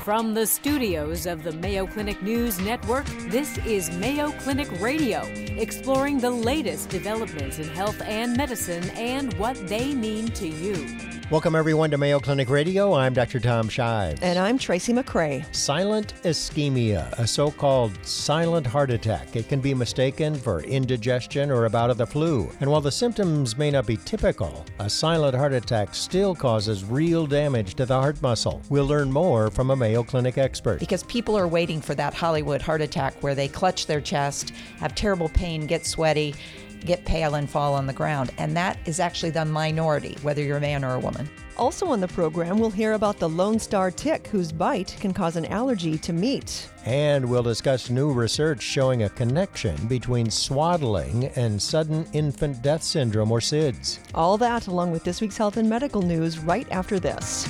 From the studios of the Mayo Clinic News Network, this is Mayo Clinic Radio, exploring the latest developments in health and medicine and what they mean to you. Welcome, everyone, to Mayo Clinic Radio. I'm Dr. Tom Shives. And I'm Tracy McCray. Silent ischemia, a so-called silent heart attack. It can be mistaken for indigestion or a bout of the flu. And while the symptoms may not be typical, a silent heart attack still causes real damage to the heart muscle. We'll learn more from a Mayo Clinic expert. Because people are waiting for that Hollywood heart attack where they clutch their chest, have terrible pain, get sweaty, get pale, and fall on the ground. And that is actually the minority, whether you're a man or a woman. Also on the program, we'll hear about the Lone Star tick whose bite can cause an allergy to meat. And we'll discuss new research showing a connection between swaddling and sudden infant death syndrome, or SIDS. All that along with this week's health and medical news right after this.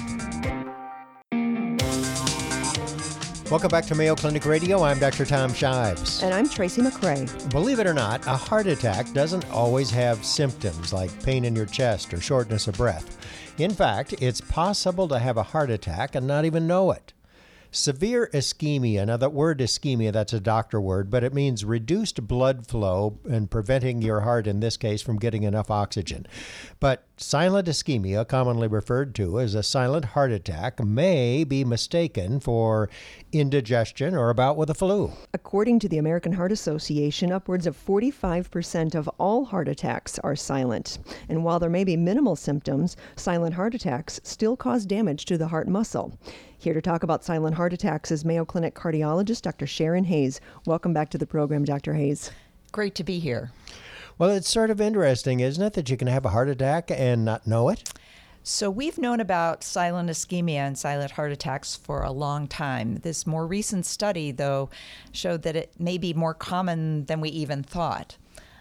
Welcome back to Mayo Clinic Radio. I'm Dr. Tom Shives. And I'm Tracy McCray. Believe it or not, a heart attack doesn't always have symptoms like pain in your chest or shortness of breath. In fact, it's possible to have a heart attack and not even know it. Severe ischemia, now that word ischemia, that's a doctor word, but it means reduced blood flow and preventing your heart, in this case, from getting enough oxygen. But silent ischemia, commonly referred to as a silent heart attack, may be mistaken for indigestion or a bout with the flu. According to the American Heart Association, upwards of 45% of all heart attacks are silent. And while there may be minimal symptoms, silent heart attacks still cause damage to the heart muscle. Here to talk about silent heart attacks is Mayo Clinic cardiologist Dr. Sharon Hayes. Welcome back to the program, Dr. Hayes. Great to be here. Well, it's sort of interesting, isn't it, that you can have a heart attack and not know it? So we've known about silent ischemia and silent heart attacks for a long time. This more recent study, though, showed that it may be more common than we even thought.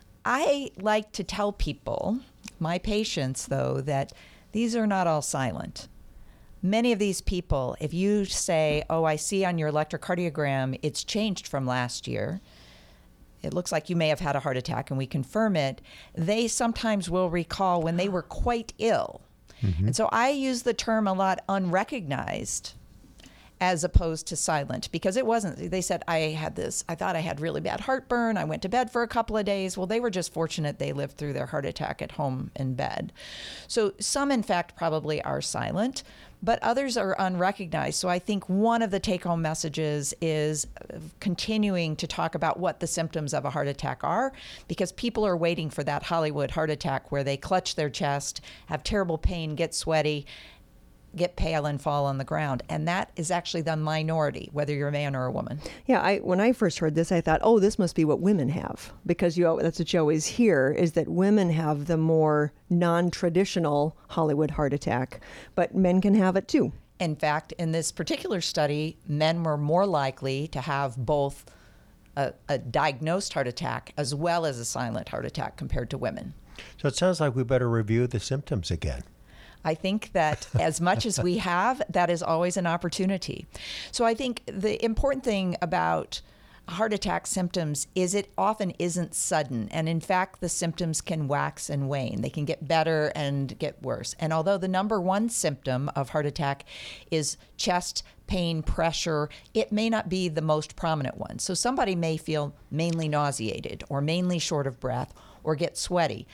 I like to tell people, my patients, though, that these are not all silent. Many of these people, if you say, oh, I see on your electrocardiogram it's changed from last year, it looks like you may have had a heart attack, and we confirm it, they sometimes will recall when they were quite ill. Mm-hmm. And so I use the term a lot unrecognized as opposed to silent, because it wasn't. They said, I thought I had really bad heartburn. I went to bed for a couple of days. Well, they were just fortunate they lived through their heart attack at home in bed. So some, in fact, probably are silent, but others are unrecognized. So I think one of the take-home messages is continuing to talk about what the symptoms of a heart attack are, because people are waiting for that Hollywood heart attack where they clutch their chest, have terrible pain, get sweaty, get pale, and fall on the ground. And that is actually the minority, whether you're a man or a woman. Yeah, when I first heard this, I thought, oh, this must be what women have. Because that's what you always hear, is that women have the more non-traditional Hollywood heart attack. But men can have it too. In fact, in this particular study, men were more likely to have both a diagnosed heart attack as well as a silent heart attack compared to women. So it sounds like we better review the symptoms again. I think that as much as we have, that is always an opportunity. So I think the important thing about heart attack symptoms is it often isn't sudden. And in fact, the symptoms can wax and wane. They can get better and get worse. And although the number one symptom of heart attack is chest pain, pressure, it may not be the most prominent one. So somebody may feel mainly nauseated or mainly short of breath or get sweaty.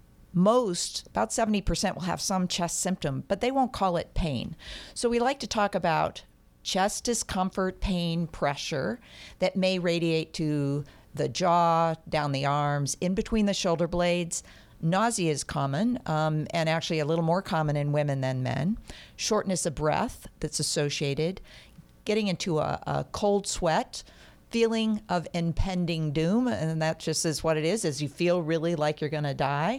Most, about 70%, will have some chest symptom, but they won't call it pain. So we like to talk about chest discomfort, pain, pressure that may radiate to the jaw, down the arms, in between the shoulder blades. Nausea is common, and actually a little more common in women than men. Shortness of breath that's associated. Getting into a cold sweat. Feeling of impending doom, and that just is what it is you feel really like you're going to die.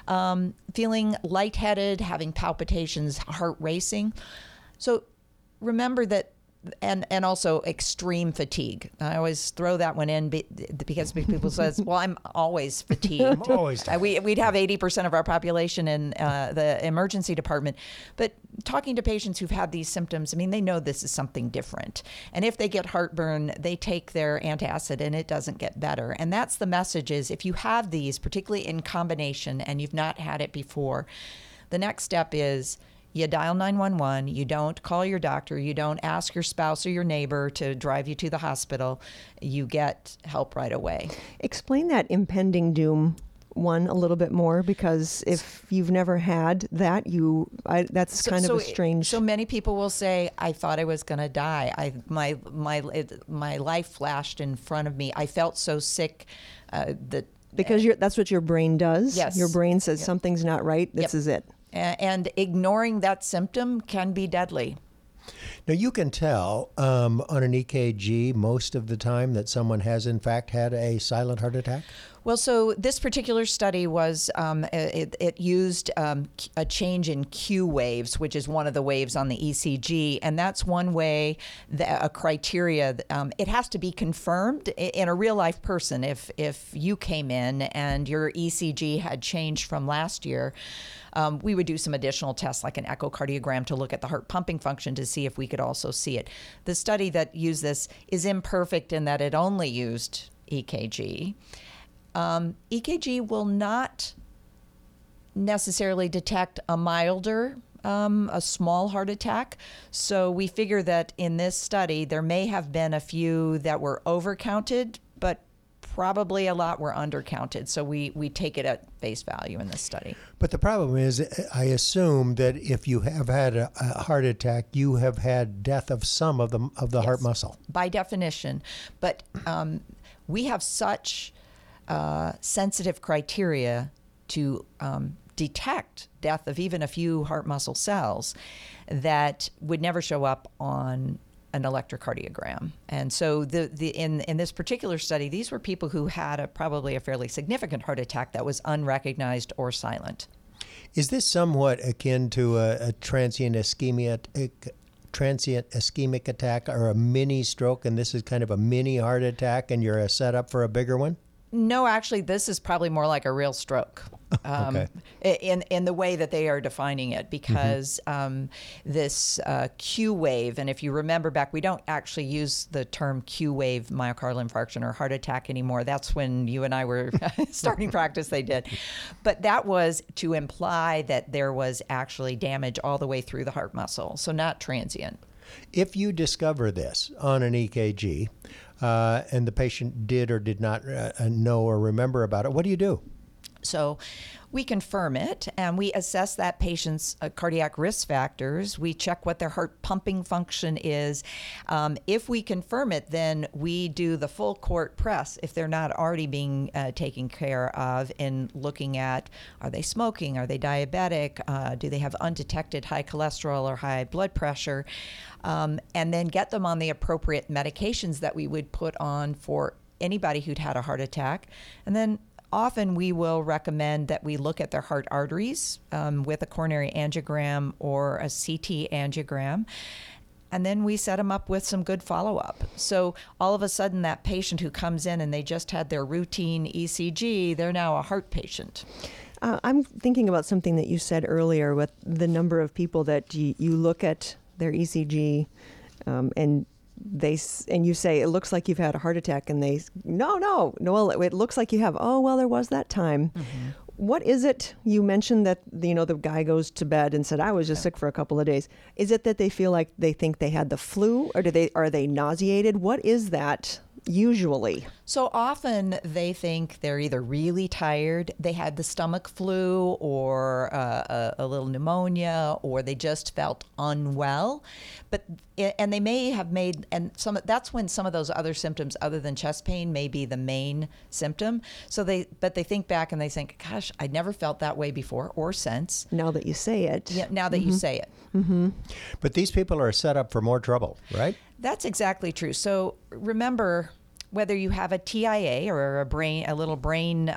Feeling lightheaded, having palpitations, heart racing. So remember that, and also extreme fatigue. I always throw that one in because people says, well, I'm always fatigued. I'm always tired. We'd have 80% of our population in the emergency department. But talking to patients who've had these symptoms, I mean, they know this is something different. And if they get heartburn, they take their antacid and it doesn't get better. And that's the message is if you have these, particularly in combination, and you've not had it before, the next step is You dial 911. You don't call your doctor. You don't ask your spouse or your neighbor to drive you to the hospital. You get help right away. Explain that impending doom one a little bit more, because if you've never had that, that's kind of a strange. So many people will say, "I thought I was going to die. My life flashed in front of me. I felt so sick that." Because that's what your brain does. Yes. Your brain says something's not right. This is it. And ignoring that symptom can be deadly. Now, you can tell on an EKG most of the time that someone has, in fact, had a silent heart attack? Well, so this particular study was, it used a change in Q waves, which is one of the waves on the ECG. And that's one way, a criteria. It has to be confirmed in a real life person. If you came in and your ECG had changed from last year, we would do some additional tests like an echocardiogram to look at the heart pumping function to see if we could also see it. The study that used this is imperfect in that it only used EKG. EKG will not necessarily detect a milder, a small heart attack. So we figure that in this study, there may have been a few that were overcounted, but probably a lot were undercounted. So we take it at face value in this study. But the problem is, I assume that if you have had a heart attack, you have had death of some of the Yes, heart muscle. by definition. But we have such sensitive criteria to detect death of even a few heart muscle cells that would never show up on an electrocardiogram. And so in this particular study, these were people who had probably a fairly significant heart attack that was unrecognized or silent. Is this somewhat akin to a transient ischemic attack or a mini stroke, and this is kind of a mini heart attack and you're set up for a bigger one? No, actually, this is probably more like a real stroke Okay. in the way that they are defining it, because this Q wave, and if you remember back, we don't actually use the term Q wave myocardial infarction or heart attack anymore. That's when you and I were starting practice, they did. But that was to imply that there was actually damage all the way through the heart muscle, so not transient. If you discover this on an EKG and the patient did or did not know or remember about it, what do you do? So we confirm it and we assess that patient's cardiac risk factors. We check what their heart pumping function is. If we confirm it, then we do the full court press if they're not already being taken care of in looking at, are they smoking? Are they diabetic? Do they have undetected high cholesterol or high blood pressure? And then get them on the appropriate medications that we would put on for anybody who'd had a heart attack. And then often we will recommend that we look at their heart arteries with a coronary angiogram or a CT angiogram. And then we set them up with some good follow-up. So all of a sudden that patient who comes in and they just had their routine ECG, they're now a heart patient. I'm thinking about something that you said earlier with the number of people that you look at their ECG and you say, it looks like you've had a heart attack, and they, no, well, it looks like you have. Oh, well, there was that time. Mm-hmm. What is it? You mentioned that, the guy goes to bed and said, I was just sick for a couple of days. Is it that they feel like they think they had the flu, or are they nauseated? What is that usually? So often they think they're either really tired, they had the stomach flu or a little pneumonia, or they just felt unwell. And they may have that's when some of those other symptoms other than chest pain may be the main symptom. So they think back and they think, gosh, I never felt that way before or since. Now that you say it. Yeah, now that you say it. Mm-hmm. But these people are set up for more trouble, right? That's exactly true. So remember, whether you have a TIA or a little brain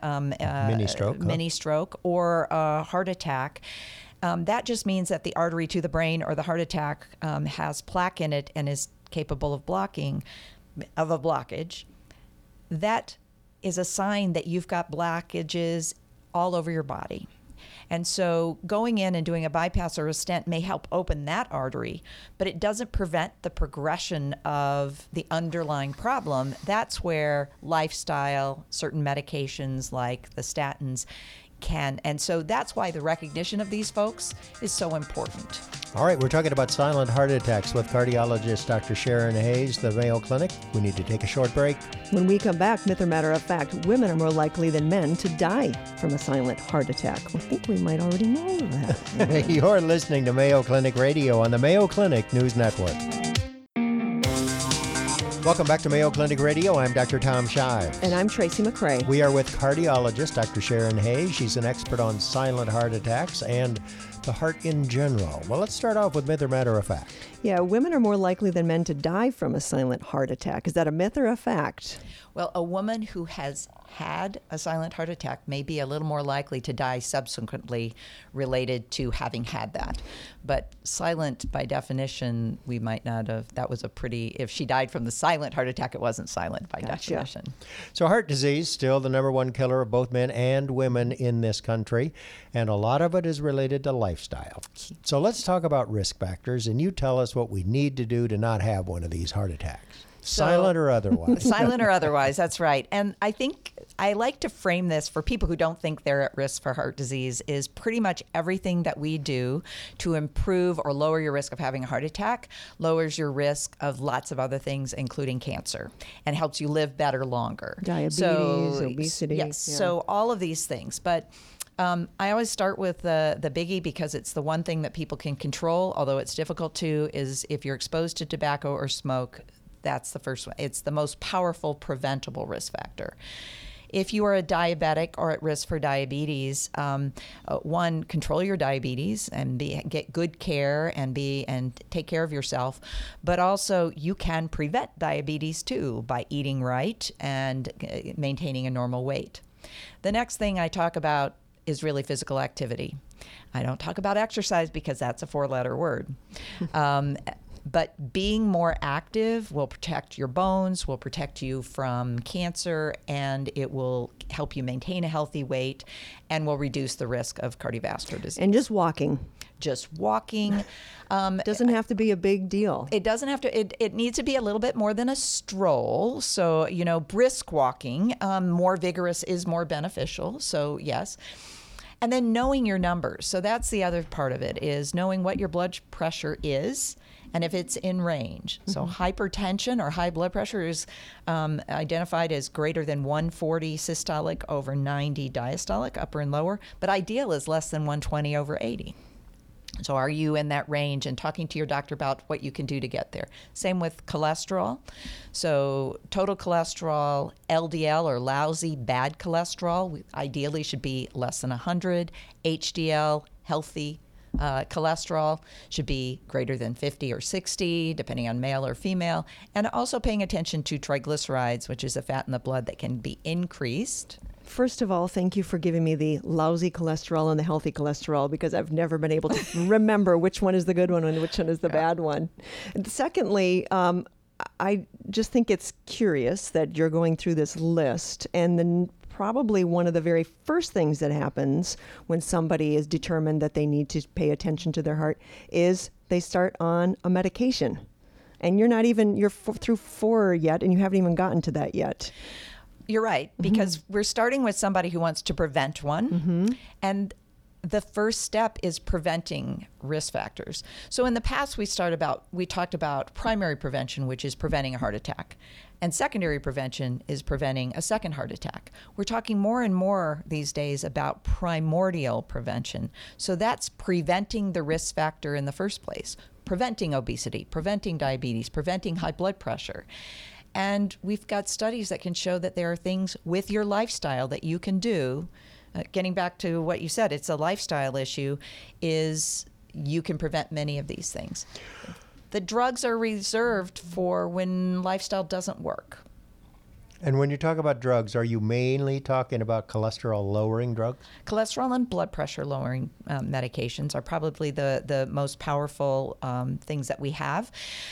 mini stroke or a heart attack, that just means that the artery to the brain or the heart attack has plaque in it and is capable of a blockage. That is a sign that you've got blockages all over your body. And so going in and doing a bypass or a stent may help open that artery, but it doesn't prevent the progression of the underlying problem. That's where lifestyle, certain medications like the statins, and so that's why the recognition of these folks is so important. All right, we're talking about silent heart attacks with cardiologist Dr. Sharon Hayes, the Mayo Clinic. We need to take a short break. When we come back, myth or matter of fact, women are more likely than men to die from a silent heart attack. I think we might already know that. You're listening to Mayo Clinic Radio on the Mayo Clinic News Network. Welcome back to Mayo Clinic Radio. I'm Dr. Tom Shives. And I'm Tracy McCray. We are with cardiologist Dr. Sharon Hayes. She's an expert on silent heart attacks and the heart in general. Well, let's start off with myth or matter of fact. Yeah, women are more likely than men to die from a silent heart attack. Is that a myth or a fact? Well, a woman who has had a silent heart attack may be a little more likely to die subsequently related to having had that. But silent, by definition, we might not have. That was a pretty, if she died from the silent heart attack, it wasn't silent by definition. So heart disease, still the number one killer of both men and women in this country. And a lot of it is related to lifestyle. So let's talk about risk factors. And you tell us what we need to do to not have one of these heart attacks. Silent or otherwise. Silent or otherwise, that's right. And I think I like to frame this for people who don't think they're at risk for heart disease is pretty much everything that we do to improve or lower your risk of having a heart attack lowers your risk of lots of other things, including cancer, and helps you live better longer. Diabetes, obesity. Yes, yeah. So all of these things. But I always start with the biggie because it's the one thing that people can control, although it's difficult to, is if you're exposed to tobacco or smoke, that's the first one. It's the most powerful preventable risk factor. If you are a diabetic or at risk for diabetes, one, control your diabetes and get good care and take care of yourself. But also, you can prevent diabetes too by eating right and maintaining a normal weight. The next thing I talk about is really physical activity. I don't talk about exercise because that's a 4-letter word. But being more active will protect your bones, will protect you from cancer, and it will help you maintain a healthy weight and will reduce the risk of cardiovascular disease. And just walking. Just walking. Doesn't have to be a big deal. It doesn't have to. It needs to be a little bit more than a stroll. So, brisk walking, more vigorous is more beneficial. So, yes. And then knowing your numbers. So that's the other part of it, is knowing what your blood pressure is and if it's in range. So hypertension or high blood pressure is identified as greater than 140 systolic over 90 diastolic, upper and lower. But ideal is less than 120 over 80. So are you in that range, and talking to your doctor about what you can do to get there. Same with cholesterol. So total cholesterol, LDL or lousy bad cholesterol, ideally should be less than 100. HDL, healthy cholesterol, should be greater than 50 or 60, depending on male or female. And also paying attention to triglycerides, which is a fat in the blood that can be increased. First of all, thank you for giving me the lousy cholesterol and the healthy cholesterol, because I've never been able to remember which one is the good one and which one is the bad one. And secondly, I just think it's curious that you're going through this list, and then probably one of the very first things that happens when somebody is determined that they need to pay attention to their heart is they start on a medication. And you're through 4 yet, and you haven't even gotten to that yet. You're right, because we're starting with somebody who wants to prevent one. And the first step is preventing risk factors. So in the past, we talked about primary prevention, which is preventing a heart attack. And secondary prevention is preventing a second heart attack. We're talking more and more these days about primordial prevention. So that's preventing the risk factor in the first place, preventing obesity, preventing diabetes, preventing high blood pressure. And we've got studies that can show that there are things with your lifestyle that you can do. Getting back to what you said, it's a lifestyle issue, is you can prevent many of these things. The drugs are reserved for when lifestyle doesn't work. And when you talk about drugs, are you mainly talking about cholesterol-lowering drugs? Cholesterol and blood pressure-lowering medications are probably the most powerful things that we have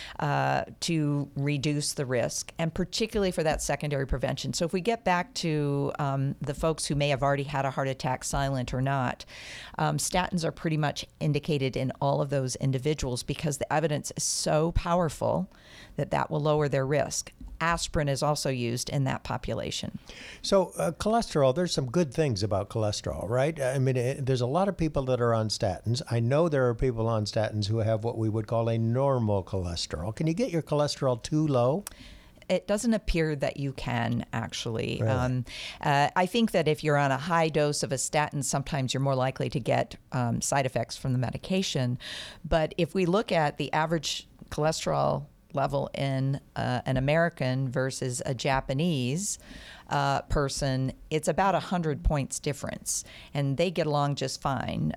to reduce the risk, and particularly for that secondary prevention. So if we get back to the folks who may have already had a heart attack, silent or not, statins are pretty much indicated in all of those individuals because the evidence is so powerful that will lower their risk. Aspirin is also used in that population. So cholesterol, there's some good things about cholesterol, right? I mean, there's a lot of people that are on statins. I know there are people on statins who have what we would call a normal cholesterol. Can you get your cholesterol too low? It doesn't appear that you can, actually. Really? I think that if you're on a high dose of a statin, sometimes you're more likely to get side effects from the medication. But if we look at the average cholesterol level in an American versus a Japanese person, it's about 100 points difference, and they get along just fine.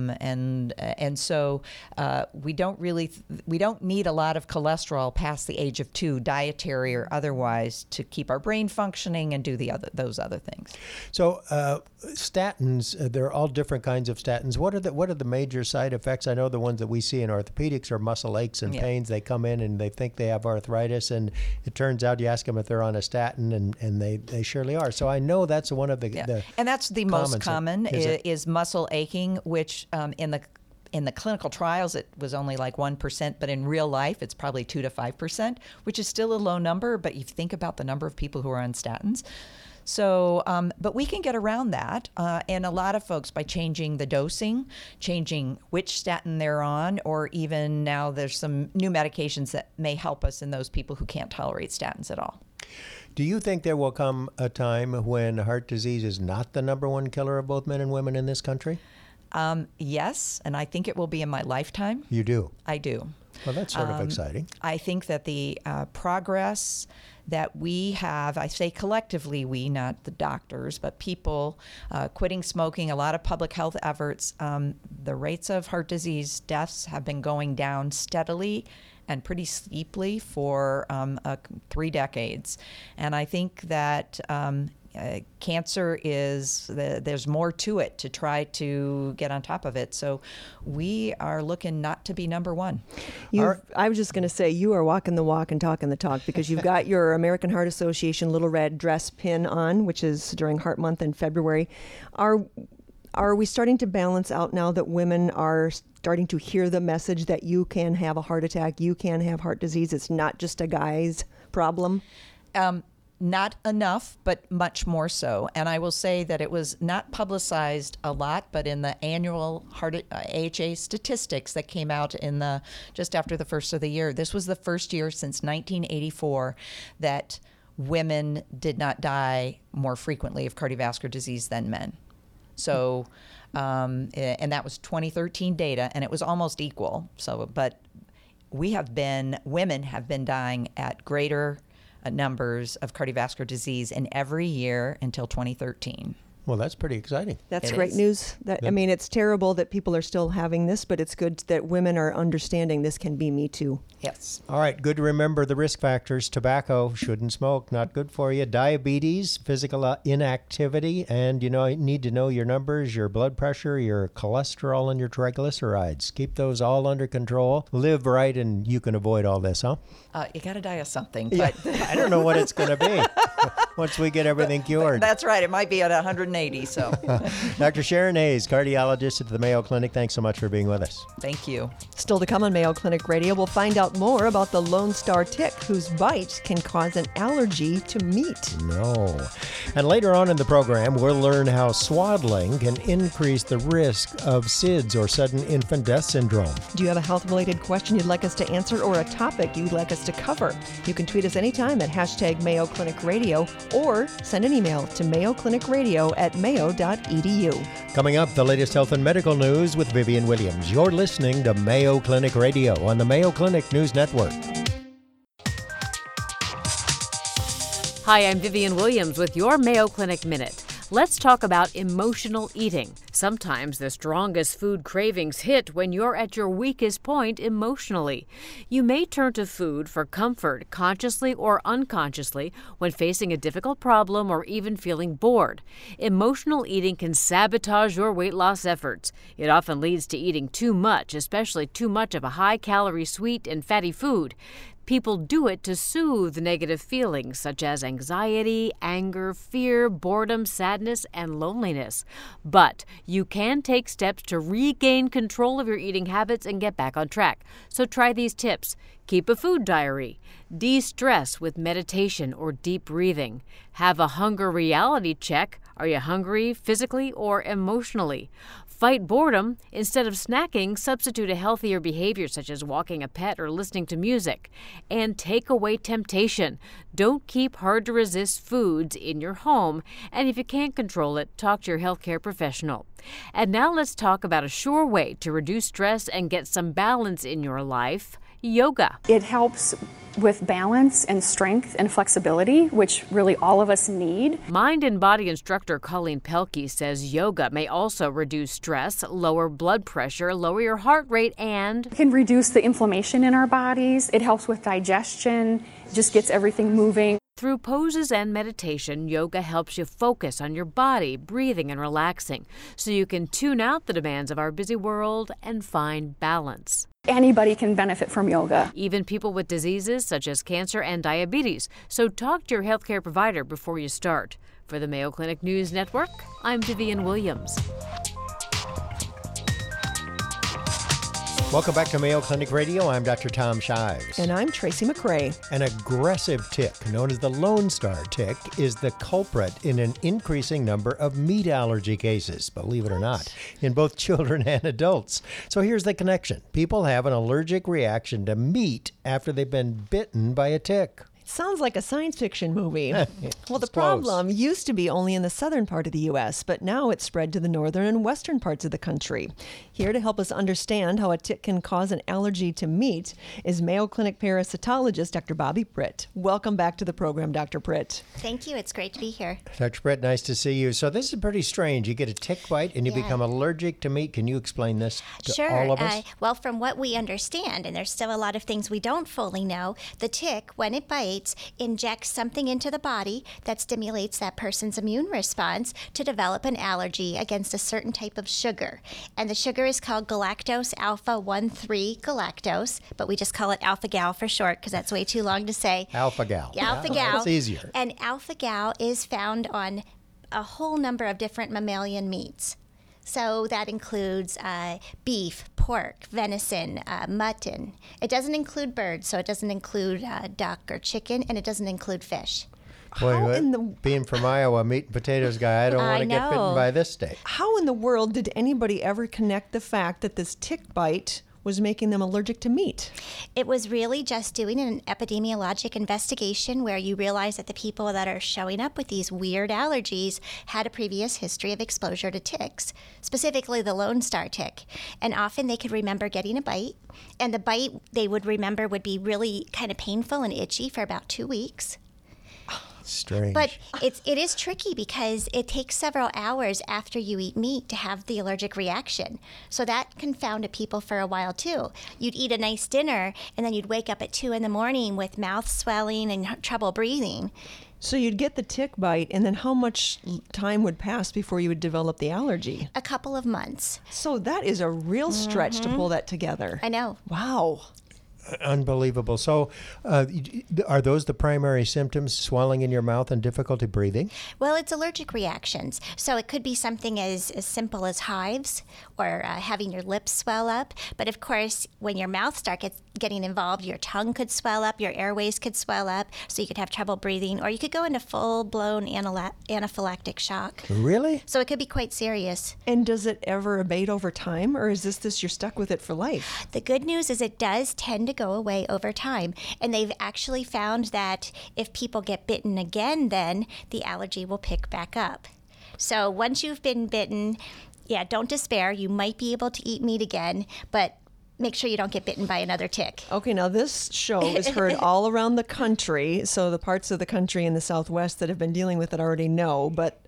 And so we don't need a lot of cholesterol past the age of 2, dietary or otherwise, to keep our brain functioning and do those other things. So statins, there are all different kinds of statins. What are the major side effects? I know the ones that we see in orthopedics are muscle aches and pains. They come in and they think they have arthritis, and it turns out you ask them if they're on a statin, and they surely are. So I know that's one of the and that's the most common is muscle aching, which in the clinical trials it was only like 1%, but in real life it's probably 2 to 5%, which is still a low number. But you think about the number of people who are on statins. So, but we can get around that, and a lot of folks, by changing the dosing, changing which statin they're on, or even now there's some new medications that may help us in those people who can't tolerate statins at all. Do you think there will come a time when heart disease is not the number one killer of both men and women in this country? Yes, and I think it will be in my lifetime. You do? I do. Well, that's sort of exciting. I think that the progress that we have, I say collectively we, not the doctors, but people quitting smoking, a lot of public health efforts, the rates of heart disease deaths have been going down steadily and pretty steeply for 3 decades. And I think that cancer there's more to it to try to get on top of it. So we are looking not to be number one. I was just going to say, you are walking the walk and talking the talk, because you've got your American Heart Association little red dress pin on, which is during Heart Month in February. Are we starting to balance out now that women are starting to hear the message that you can have a heart attack, you can have heart disease? It's not just a guy's problem? Not enough, but much more so. And I will say that it was not publicized a lot, but in the annual AHA statistics that came out just after the first of the year, this was the first year since 1984 that women did not die more frequently of cardiovascular disease than men. So, and that was 2013 data, and it was almost equal. So, but women have been dying at greater numbers of cardiovascular disease in every year until 2013. Well, that's pretty exciting. That's great news. I mean, it's terrible that people are still having this, but it's good that women are understanding this can be me too. Yes. All right, good to remember the risk factors. Tobacco, shouldn't smoke, not good for you. Diabetes, physical inactivity, and you need to know your numbers, your blood pressure, your cholesterol, and your triglycerides. Keep those all under control. Live right, and you can avoid all this, huh? You got to die of something. But I don't know what it's going to be once we get everything cured. That's right. It might be at 180. So, Dr. Sharon Hayes, cardiologist at the Mayo Clinic, thanks so much for being with us. Thank you. Still to come on Mayo Clinic Radio, we'll find out more about the Lone Star tick, whose bite can cause an allergy to meat. No. And later on in the program, we'll learn how swaddling can increase the risk of SIDS, or sudden infant death syndrome. Do you have a health-related question you'd like us to answer, or a topic you'd like us to cover? You can tweet us anytime at hashtag Mayo Clinic Radio, or send an email to mayoclinicradio@mayo.edu. Coming up, the latest health and medical news with Vivian Williams. You're listening to Mayo Clinic Radio on the Mayo Clinic News Network. Hi, I'm Vivian Williams with your Mayo Clinic Minute. Let's talk about emotional eating. Sometimes the strongest food cravings hit when you're at your weakest point emotionally. You may turn to food for comfort, consciously or unconsciously, when facing a difficult problem or even feeling bored. Emotional eating can sabotage your weight loss efforts. It often leads to eating too much, especially too much of a high-calorie, sweet, and fatty food. People do it to soothe negative feelings such as anxiety, anger, fear, boredom, sadness, and loneliness. But You can take steps to regain control of your eating habits and get back on track. So try these tips. Keep a food diary. De-stress with meditation or deep breathing. Have a hunger reality check. Are you hungry physically or emotionally? Fight boredom. Instead of snacking, substitute a healthier behavior such as walking a pet or listening to music. And take away temptation. Don't keep hard-to-resist foods in your home. And if you can't control it, talk to your healthcare professional. And now let's talk about a sure way to reduce stress and get some balance in your life: yoga. It helps with balance and strength and flexibility, which really all of us need. Mind and body instructor Colleen Pelkey says yoga may also reduce stress, lower blood pressure, lower your heart rate, and It can reduce the inflammation in our bodies. It helps with digestion, just gets everything moving. through poses and meditation, yoga helps you focus on your body, breathing, and relaxing, so you can tune out the demands of our busy world and find balance. Anybody can benefit from yoga. Even people with diseases such as cancer and diabetes. So talk to your healthcare provider before you start. For the Mayo Clinic News Network, I'm Vivian Williams. Welcome back to Mayo Clinic Radio. I'm Dr. Tom Shives. And I'm Tracy McRae. An aggressive tick, known as the Lone Star tick, is the culprit in an increasing number of meat allergy cases, believe it or not, in both children and adults. So here's the connection. People have an allergic reaction to meat after they've been bitten by a tick. Sounds like a science fiction movie. Well, the It's close. problem used to be only in the southern part of the U.S., but now it's spread to the northern and western parts of the country. Here to help us understand how a tick can cause an allergy to meat is Mayo Clinic parasitologist Dr. Bobby Pritt. Welcome back to the program, Dr. Pritt. Thank you. It's great to be here. Dr. Brett, nice to see you. So this is pretty strange. You get a tick bite and you Yeah. become allergic to meat. Can you explain this to Sure. all of us? Well, from what we understand, and there's still a lot of things we don't fully know, the tick, when it bites, injects something into the body that stimulates that person's immune response to develop an allergy against a certain type of sugar. And the sugar is called galactose alpha 1,3 galactose, but we just call it alpha gal for short because that's way too long to say. Alpha-gal. Alpha-gal. That's easier. And alpha-gal is found on a whole number of different mammalian meats. So that includes beef, pork, venison, mutton. It doesn't include birds, so it doesn't include duck or chicken, and it doesn't include fish. Boy, How what- in the- being from Iowa, meat and potatoes guy, I don't want I to get bitten know. by this steak. How in the world did anybody ever connect the fact that this tick bite was making them allergic to meat? It was really just doing an epidemiologic investigation where you realize that the people that are showing up with these weird allergies had a previous history of exposure to ticks, specifically the Lone Star tick. And often they could remember getting a bite, and the bite they would remember would be really kind of painful and itchy for about 2 weeks. Strange. But it is tricky because it takes several hours after you eat meat to have the allergic reaction. So that confounded people for a while too. You'd eat a nice dinner and then you'd wake up at 2 a.m. with mouth swelling and trouble breathing. So you'd get the tick bite, and then how much time would pass before you would develop the allergy? A couple of months. So that is a real stretch to pull that together. I know. Wow. Unbelievable. So are those the primary symptoms, swelling in your mouth and difficulty breathing? Well, it's allergic reactions. So it could be something as simple as hives or having your lips swell up. But of course, when your mouth starts getting involved, your tongue could swell up, your airways could swell up, so you could have trouble breathing, or you could go into full-blown anaphylactic shock. Really? So it could be quite serious. And does it ever abate over time, or is this you're stuck with it for life? The good news is it does tend to go away over time. And they've actually found that if people get bitten again, then the allergy will pick back up. So once you've been bitten, yeah, don't despair. You might be able to eat meat again, but make sure you don't get bitten by another tick. Okay, now this show is heard all around the country, so the parts of the country in the Southwest that have been dealing with it already know. But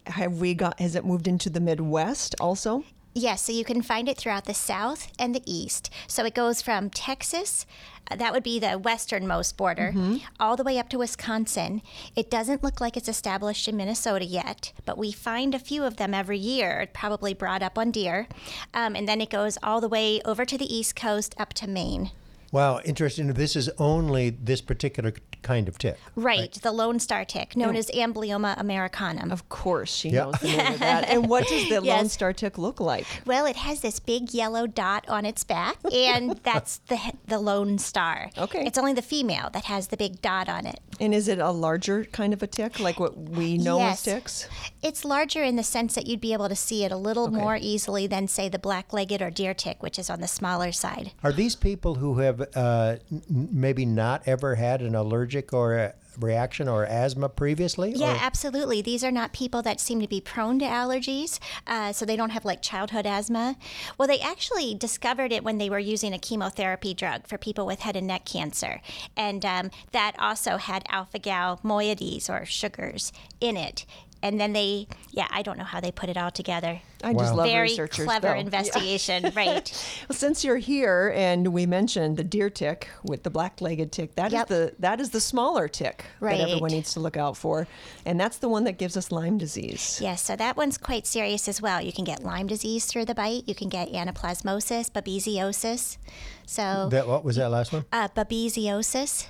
has it moved into the Midwest also? Yes, so you can find it throughout the South and the East. So it goes from Texas, that would be the westernmost border, all the way up to Wisconsin. It doesn't look like it's established in Minnesota yet, but we find a few of them every year, probably brought up on deer. And then it goes all the way over to the East Coast up to Maine. Wow, interesting. This is only this particular kind of tick. Right, the Lone Star tick, known as Amblyomma americanum. Of course, she Yep. knows the name of that. And what does the Yes. Lone Star tick look like? Well, it has this big yellow dot on its back, and that's the Lone Star. Okay. It's only the female that has the big dot on it. And is it a larger kind of a tick, like what we know Yes. as ticks? It's larger in the sense that you'd be able to see it a little more easily than, say, the black-legged or deer tick, which is on the smaller side. Are these people who have maybe not ever had an allergic or a reaction or asthma previously? Yeah, or? absolutely. These are not people that seem to be prone to allergies, so they don't have like childhood asthma. Well, they actually discovered it when they were using a chemotherapy drug for people with head and neck cancer. And that also had alpha-gal moieties or sugars in it. And then I don't know how they put it all together. I just love Very researchers. clever though. investigation, right? Well, since you're here and we mentioned the deer tick with the black-legged tick, that is the smaller tick Right. that everyone needs to look out for, and that's the one that gives us Lyme disease. Yes, so that one's quite serious as well. You can get Lyme disease through the bite. You can get anaplasmosis, babesiosis. So What was that last one? babesiosis.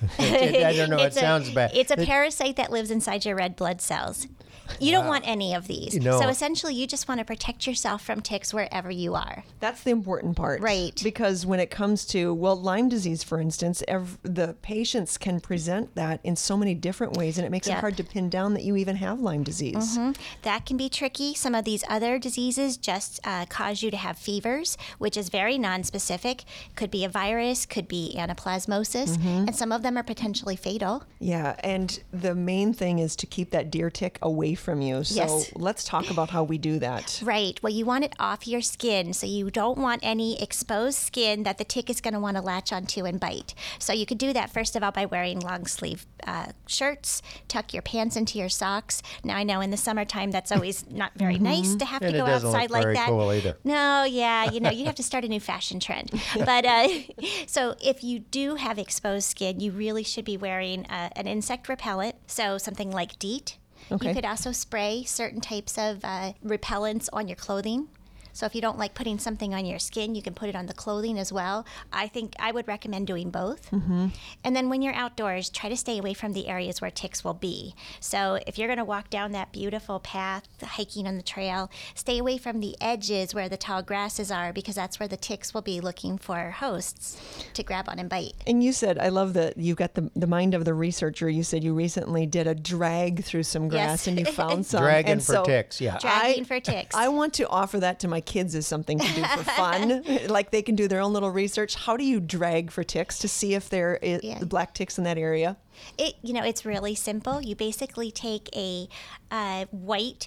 I don't know. It sounds bad. It's a parasite that lives inside your red blood cells. You don't want any of these. No. So essentially, you just want to protect yourself from ticks wherever you are. That's the important part. Right. Because when it comes to, Lyme disease, for instance, the patients can present that in so many different ways, and it makes it Yep. hard to pin down that you even have Lyme disease. That can be tricky. Some of these other diseases just cause you to have fevers, which is very nonspecific. Could be a virus, could be anaplasmosis, and some of them are potentially fatal. Yeah, and the main thing is to keep that deer tick away from you. So Yes. let's talk about how we do that. Right. Well, you want it off your skin, so you don't want any exposed skin that the tick is going to want to latch onto and bite. So you could do that first of all by wearing long sleeve shirts, tuck your pants into your socks. Now I know in the summertime that's always not very nice to have And to it go doesn't look outside like very that. cool either. No, yeah, you'd have to start a new fashion trend. But so if you do have exposed skin, you really should be wearing an insect repellent, so something like DEET. Okay. You could also spray certain types of repellents on your clothing. So if you don't like putting something on your skin, you can put it on the clothing as well. I think I would recommend doing both. And then when you're outdoors, try to stay away from the areas where ticks will be. So if you're going to walk down that beautiful path, hiking on the trail, stay away from the edges where the tall grasses are, because that's where the ticks will be looking for hosts to grab on and bite. And you said, I love that you got the mind of the researcher. You said you recently did a drag through some grass Yes. and you found some. Dragging And for so ticks, yeah. Dragging for ticks. I want to offer that to my kids as something to do for fun. Like they can do their own little research. How do you drag for ticks to see if there is black ticks in that area? It's really simple. You basically take a white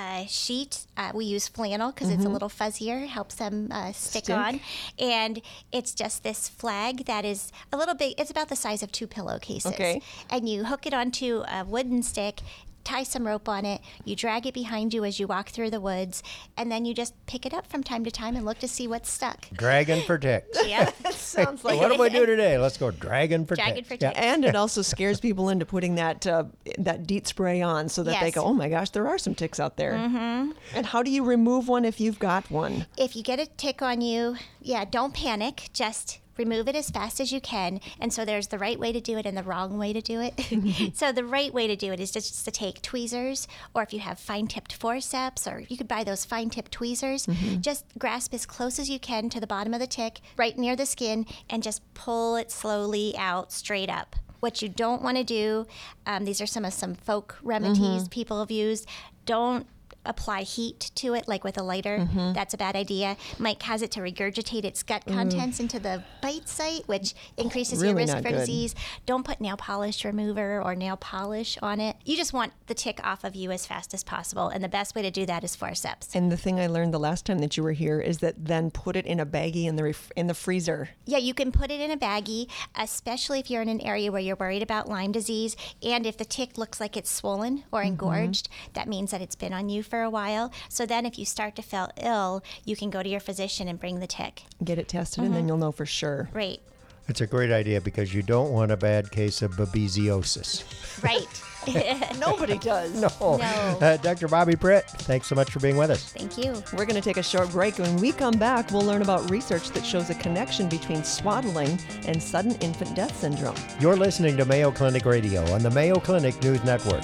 sheet. We use flannel because it's a little fuzzier, helps them stick on. And it's just this flag that is a little big. It's about the size of 2 pillowcases. Okay. And you hook it onto a wooden stick, tie some rope on it, you drag it behind you as you walk through the woods, and then you just pick it up from time to time and look to see what's stuck. Dragging for ticks. Yeah. Sounds like What do we do today? Let's go dragging for Dragging ticks. for Yeah. ticks. And it also scares people into putting that DEET spray on so that they Yes. go, oh my gosh, there are some ticks out there. And how do you remove one if you've got one? If you get a tick on you, don't panic. Just remove it as fast as you can. And so there's the right way to do it and the wrong way to do it. So the right way to do it is just to take tweezers, or if you have fine-tipped forceps, or you could buy those fine-tipped tweezers, just grasp as close as you can to the bottom of the tick, right near the skin, and just pull it slowly out straight up. What you don't want to do, these are some folk remedies people have used, don't apply heat to it, like with a lighter. That's a bad idea. Might cause it to regurgitate its gut contents into the bite site, which increases your Really risk not for good. disease. Don't put nail polish remover or nail polish on it. You just want the tick off of you as fast as possible, and the best way to do that is forceps. And the thing I learned the last time that you were here is that then put it in a baggie in the freezer. Yeah, you can put it in a baggie, especially if you're in an area where you're worried about Lyme disease, and if the tick looks like it's swollen or engorged, that means that it's been on you for a while. So then if you start to feel ill, you can go to your physician and bring the tick. Get it tested, and then you'll know for sure. Right. It's a great idea because you don't want a bad case of babesiosis. Right. Nobody does. No. Dr. Bobby Pritt, thanks so much for being with us. Thank you. We're going to take a short break. When we come back, we'll learn about research that shows a connection between swaddling and sudden infant death syndrome. You're listening to Mayo Clinic Radio on the Mayo Clinic News Network.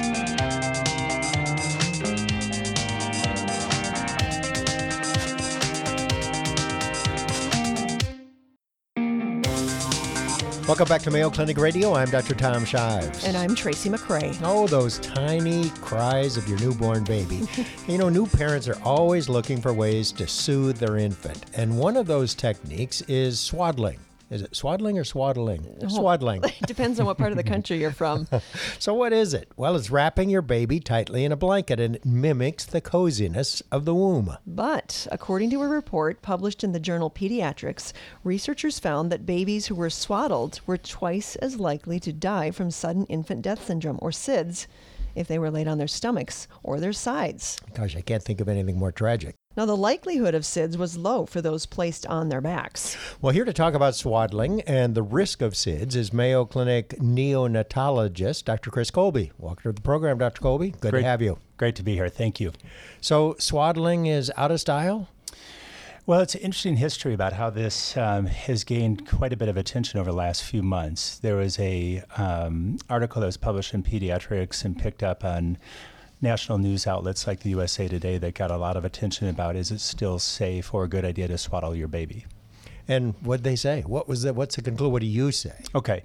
Welcome back to Mayo Clinic Radio. I'm Dr. Tom Shives. And I'm Tracy McCray. Oh, those tiny cries of your newborn baby. You know, new parents are always looking for ways to soothe their infant. And one of those techniques is swaddling. Is it swaddling or swaddling? Swaddling. It depends on what part of the country you're from. So what is it? Well, it's wrapping your baby tightly in a blanket, and it mimics the coziness of the womb. But according to a report published in the journal Pediatrics, researchers found that babies who were swaddled were twice as likely to die from sudden infant death syndrome, or SIDS, if they were laid on their stomachs or their sides. Gosh, I can't think of anything more tragic. Now, the likelihood of SIDS was low for those placed on their backs. Well, here to talk about swaddling and the risk of SIDS is Mayo Clinic neonatologist Dr. Chris Colby. Welcome to the program, Dr. Colby. Good to have you. Great to be here. Thank you. So swaddling is out of style? Well, it's an interesting history about how this has gained quite a bit of attention over the last few months. There was a article that was published in Pediatrics and picked up on national news outlets like the USA Today that got a lot of attention about, is it still safe or a good idea to swaddle your baby? And what'd they say? What's the conclusion? What do you say? Okay.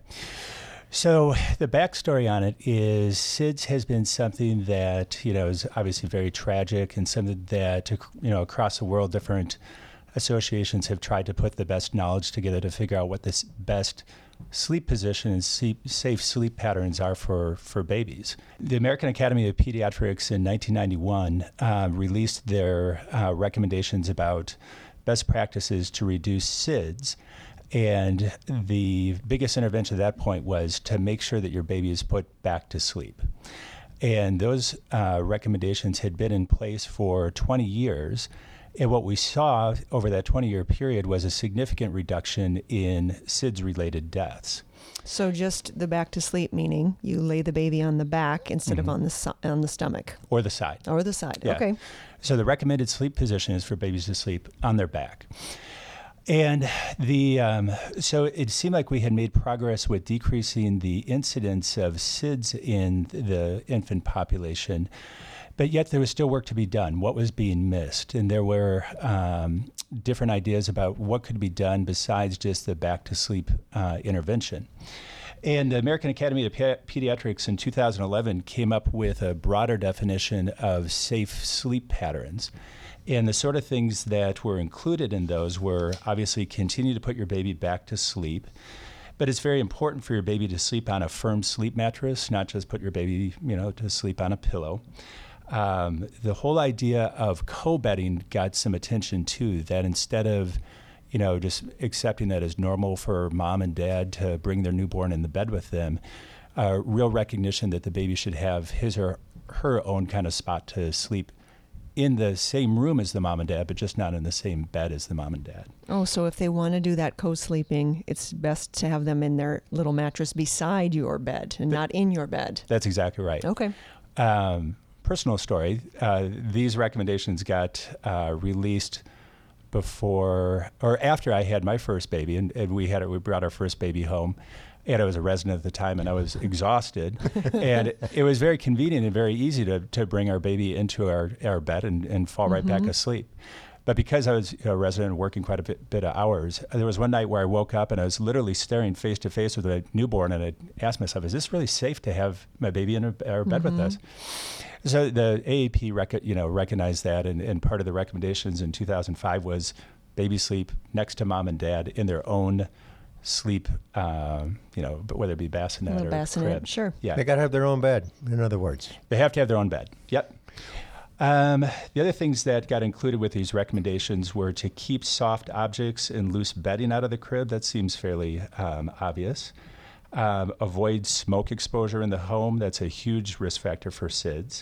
So the backstory on it is SIDS has been something that, is obviously very tragic, and something that, across the world, different associations have tried to put the best knowledge together to figure out what this best sleep position and safe sleep patterns are for babies. The American Academy of Pediatrics in 1991 released their recommendations about best practices to reduce SIDS. And the biggest intervention at that point was to make sure that your baby is put back to sleep. And those recommendations had been in place for 20 years. And what we saw over that 20-year period was a significant reduction in SIDS-related deaths. So just the back to sleep, meaning you lay the baby on the back instead of on the stomach. Or the side. Or the side, yeah. Okay. So the recommended sleep position is for babies to sleep on their back. And so it seemed like we had made progress with decreasing the incidence of SIDS in the infant population, but yet there was still work to be done. What was being missed? And there were different ideas about what could be done besides just the back-to-sleep intervention. And the American Academy of Pediatrics in 2011 came up with a broader definition of safe sleep patterns. And the sort of things that were included in those were obviously continue to put your baby back to sleep. But it's very important for your baby to sleep on a firm sleep mattress, not just put your baby, to sleep on a pillow. The whole idea of co-bedding got some attention too, that instead of, just accepting that as normal for mom and dad to bring their newborn in the bed with them, real recognition that the baby should have his or her own kind of spot to sleep in the same room as the mom and dad, but just not in the same bed as the mom and dad. Oh, so if they want to do that co-sleeping, it's best to have them in their little mattress beside your bed and not in your bed. That's exactly right. Okay. Personal story, these recommendations got released before or after I had my first baby, and we brought our first baby home. And I was a resident at the time, and I was exhausted. And it was very convenient and very easy to bring our baby into our bed and fall right back asleep. But because I was a resident and working quite a bit of hours, there was one night where I woke up and I was literally staring face to face with a newborn, and I asked myself, is this really safe to have my baby in our bed with us? So the AAP recognized that, and part of the recommendations in 2005 was baby sleep next to mom and dad in their own sleep, whether it be bassinet or crib. Sure. Yeah. They got to have their own bed, in other words. They have to have their own bed. Yep. The other things that got included with these recommendations were to keep soft objects and loose bedding out of the crib. That seems fairly obvious. Avoid smoke exposure in the home. That's a huge risk factor for SIDS.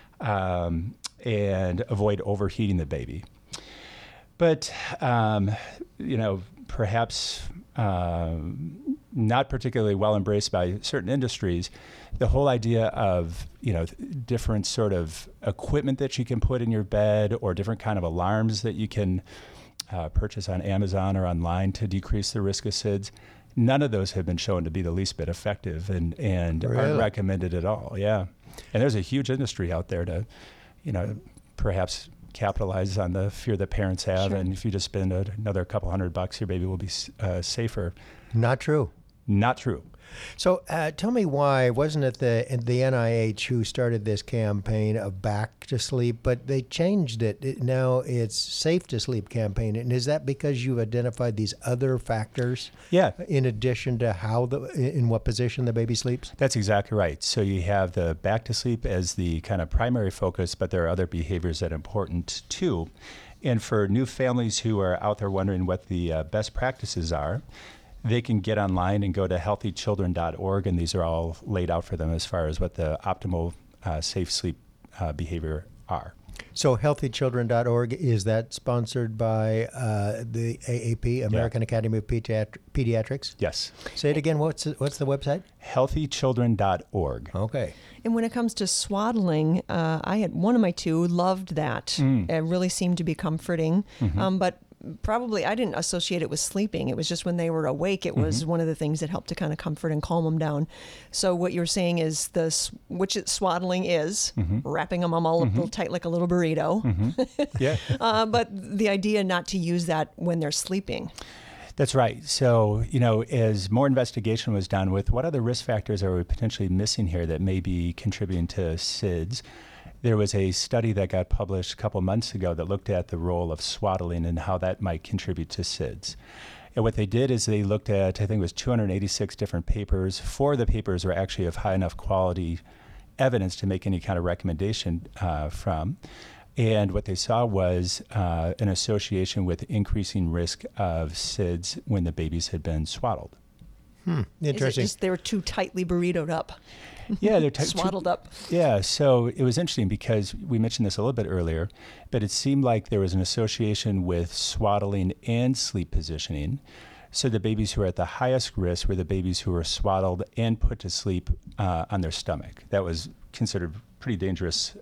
And avoid overheating the baby. But, perhaps not particularly well embraced by certain industries, the whole idea of, different sort of equipment that you can put in your bed or different kind of alarms that you can purchase on Amazon or online to decrease the risk of SIDS, none of those have been shown to be the least bit effective and Really? aren't recommended at all. Yeah. And there's a huge industry out there to, perhaps capitalize on the fear that parents have. Sure. And if you just spend another couple $100, your baby will be safer. Not true. Not true. So tell me why, wasn't it the NIH who started this campaign of Back to Sleep, but they changed it. Now it's Safe to Sleep campaign. And is that because you've identified these other factors? Yeah. In addition to in what position the baby sleeps? That's exactly right. So you have the Back to Sleep as the kind of primary focus, but there are other behaviors that are important too. And for new families who are out there wondering what the best practices are, they can get online and go to healthychildren.org, and these are all laid out for them as far as what the optimal safe sleep behavior are. So healthychildren.org, is that sponsored by the AAP, American Academy of Pediatrics? Yes. Say it again. What's the website? Healthychildren.org. Okay. And when it comes to swaddling, I had one of my two loved that. It really seemed to be comforting, but probably I didn't associate it with sleeping. It was just when they were awake, it was one of the things that helped to kind of comfort and calm them down. So what you're saying is swaddling is wrapping them all up real tight like a little burrito. Yeah. But the idea not to use that when they're sleeping. That's right. So, as more investigation was done with what other risk factors are we potentially missing here that may be contributing to SIDS, there was a study that got published a couple months ago that looked at the role of swaddling and how that might contribute to SIDS. And what they did is they looked at, I think it was 286 different papers. 4 of the papers were actually of high enough quality evidence to make any kind of recommendation from. And what they saw was an association with increasing risk of SIDS when the babies had been swaddled. Interesting. Is it just they were too tightly burritoed up? Yeah, they're swaddled up. Yeah, so it was interesting because we mentioned this a little bit earlier, but it seemed like there was an association with swaddling and sleep positioning. So the babies who were at the highest risk were the babies who were swaddled and put to sleep on their stomach. That was considered pretty dangerous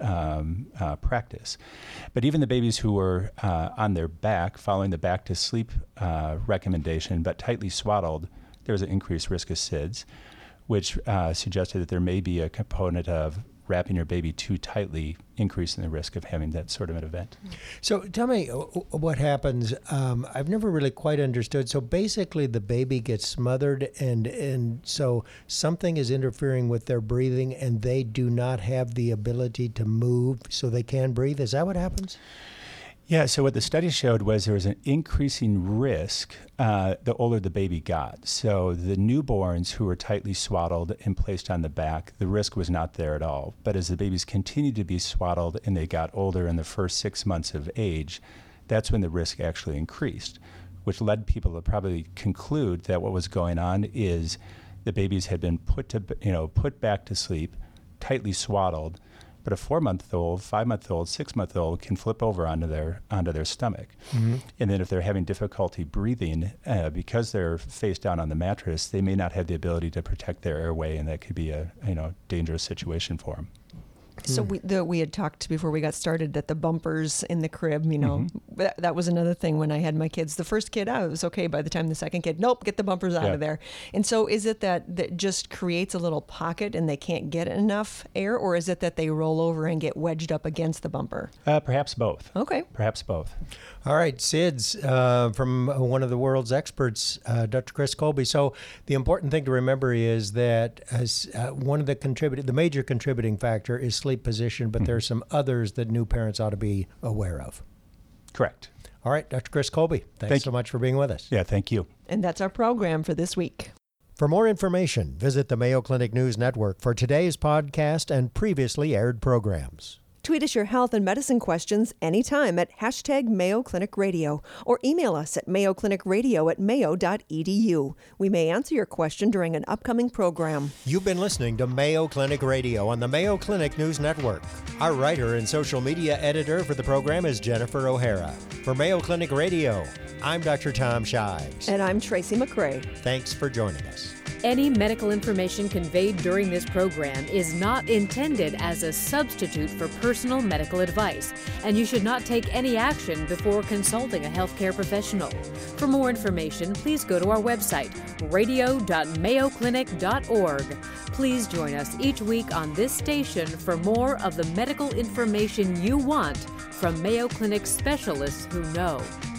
practice. But even the babies who were on their back, following the back to sleep recommendation, but tightly swaddled, there was an increased risk of SIDS, which suggested that there may be a component of wrapping your baby too tightly, increasing the risk of having that sort of an event. So tell me what happens. I've never really quite understood. So basically the baby gets smothered and so something is interfering with their breathing and they do not have the ability to move so they can breathe. Is that what happens? Yeah, so what the study showed was there was an increasing risk the older the baby got. So the newborns who were tightly swaddled and placed on the back, the risk was not there at all. But as the babies continued to be swaddled and they got older in the first 6 months of age, that's when the risk actually increased, which led people to probably conclude that what was going on is the babies had been put back to sleep, tightly swaddled, but a 4-month-old, 5-month-old, 6-month-old can flip over onto their stomach. And then if they're having difficulty breathing, because they're face down on the mattress, they may not have the ability to protect their airway, and that could be a dangerous situation for them. So we had talked before we got started that the bumpers in the crib, that was another thing when I had my kids. The first kid, it was okay. By the time the second kid, nope, get the bumpers out of there. And so is it that just creates a little pocket and they can't get enough air, or is it that they roll over and get wedged up against the bumper? Perhaps both. Okay. Perhaps both. All right, SIDS from one of the world's experts, Dr. Chris Colby. So the important thing to remember is that one of the major contributing factor is sleep position, but there are some others that new parents ought to be aware of. Correct. All right, Dr. Chris Colby, thanks so much for being with us. Yeah, thank you. And that's our program for this week. For more information, visit the Mayo Clinic News Network for today's podcast and previously aired programs. Tweet us your health and medicine questions anytime at #MayoClinicRadio or email us at mayoclinicradio@mayo.edu. We may answer your question during an upcoming program. You've been listening to Mayo Clinic Radio on the Mayo Clinic News Network. Our writer and social media editor for the program is Jennifer O'Hara. For Mayo Clinic Radio, I'm Dr. Tom Shives. And I'm Tracy McRae. Thanks for joining us. Any medical information conveyed during this program is not intended as a substitute for personal medical advice, and you should not take any action before consulting a healthcare professional. For more information, please go to our website, radio.mayoclinic.org. Please join us each week on this station for more of the medical information you want from Mayo Clinic specialists who know.